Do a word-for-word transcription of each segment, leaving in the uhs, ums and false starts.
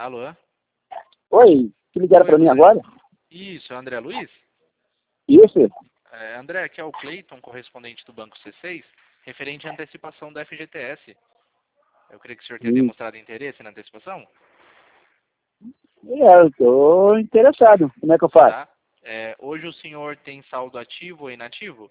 Alô? Oi, que ligaram Oi, para mim André. agora? Isso, é André Luiz? Isso? É, André, aqui é o Cleiton, correspondente do Banco C seis, referente à antecipação da F G T S. Eu creio que o senhor tenha Hum. demonstrado interesse na antecipação, É, eu estou interessado. Como é que eu faço? tá? É, hoje o senhor tem saldo ativo ou inativo?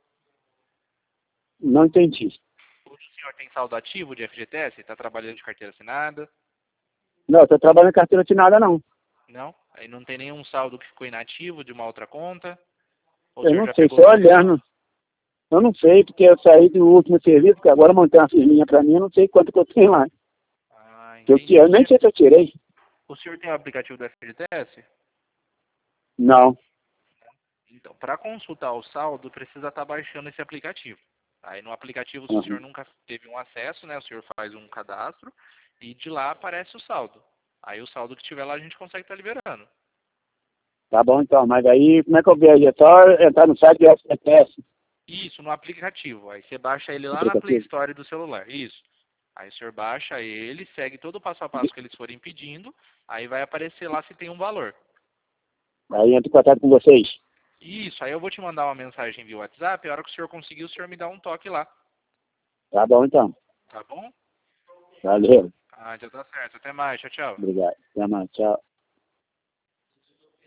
Não entendi. Hoje o senhor tem saldo ativo de F G T S? Está trabalhando de carteira assinada? Não, eu estou trabalhando em carteira assinada, não. Não? Aí não tem nenhum saldo que ficou inativo de uma outra conta? Ou o Eu senhor não já sei, pegou só todos? olhando. Eu não sei, porque eu saí do último serviço, porque agora montei uma firminha para mim, eu não sei quanto que eu tenho lá. Ah, Eu, entendi. eu O nem senhor, sei se eu tirei. o senhor tem o aplicativo do F G T S? Não. Então, para consultar o saldo, precisa estar baixando esse aplicativo. Aí no aplicativo, se o senhor Uhum. nunca teve um acesso, né, o senhor faz um cadastro e de lá aparece o saldo. Aí o saldo que tiver lá a gente consegue estar liberando. Tá bom então, mas aí como é que eu vejo? É só entrar no site do F G T S, Isso, no aplicativo. Aí você baixa ele lá na Play aplicativo. Store do celular. Isso. Aí o senhor baixa ele, segue todo o passo a passo que eles forem pedindo, aí vai aparecer lá se tem um valor. Aí entro em contato com vocês. Isso, aí eu vou te mandar uma mensagem via WhatsApp, a hora que o senhor conseguir, o senhor me dá um toque lá. Tá bom então. Tá bom? Valeu. Ah, já tá certo. Até mais. Tchau, tchau. Obrigado. Até mais. Tchau.